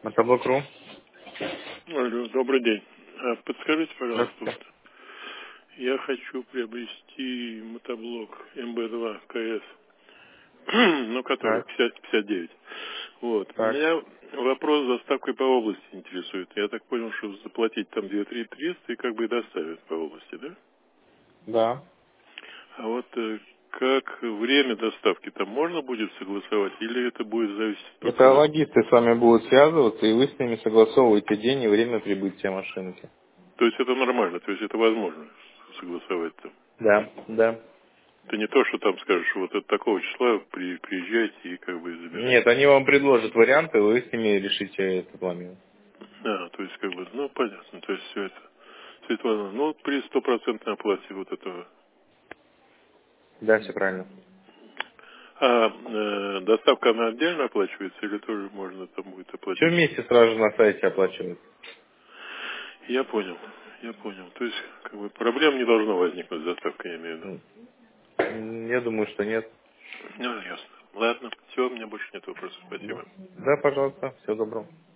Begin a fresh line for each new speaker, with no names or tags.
Мотоблок.ру.
Алло, добрый день. Подскажите, пожалуйста,
Здравствуйте.
вот я хочу приобрести мотоблок МБ2 КС, ну, который
Так,
5059. Вот.
так,
Меня вопрос с доставкой по области интересует. Я так понял, что заплатить там 2-3 300 и как бы и доставят по области, да?
да.
А вот как время доставки там можно будет согласовать или это будет зависеть
Это
только...
логисты с вами будут связываться, и вы с ними согласовываете день и время прибытия машинки.
То есть это нормально, то есть это возможно согласовать там?
Да, да.
Это не то, что там скажешь, вот от такого числа приезжайте и как бы забирайте.
Нет, они вам предложат варианты, вы с ними решите этот момент.
То есть как бы, ну понятно, то есть все это. Светлана, ну при стопроцентной оплате вот этого.
Да, все правильно.
А доставка она отдельно оплачивается или тоже можно там будет
Все
оплатить?
вместе сразу же на сайте оплачивают.
Я понял, я понял. То есть как бы проблем не должно возникнуть с доставкой, я имею в виду.
Я думаю, что нет.
Ну, ясно. Ладно, все, у меня больше нет вопросов.
Да,
Спасибо.
да, пожалуйста, всего доброго.